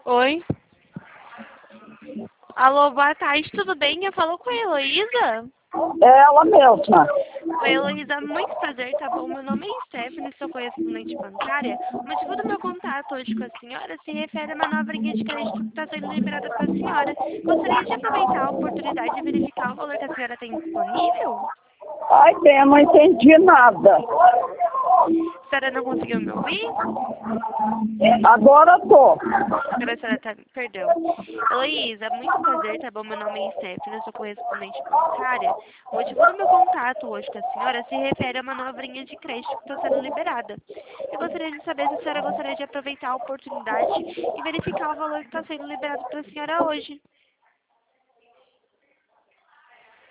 Oi. Alô, boa tarde, tudo bem? Eu falo com a Heloísa. É ela mesma. Oi, Heloísa, muito prazer, tá bom? Meu nome é Stephanie, sou correspondente bancária. O motivo do meu contato hoje com a senhora se refere a uma nova linha de crédito que está sendo liberada para a senhora. Gostaria de aproveitar a oportunidade de verificar o valor que a senhora tem disponível? Ai, bem, eu não entendi nada. A senhora não conseguiu me ouvir? Agora tô. Agora a senhora tá... Perdão. Heloísa, muito prazer, tá bom? Meu nome é Stephanie, eu sou correspondente bancária. O motivo do meu contato hoje com a senhora se refere a uma nova linha de crédito que está sendo liberada. Eu gostaria de saber se a senhora gostaria de aproveitar a oportunidade e verificar o valor que está sendo liberado para a senhora hoje.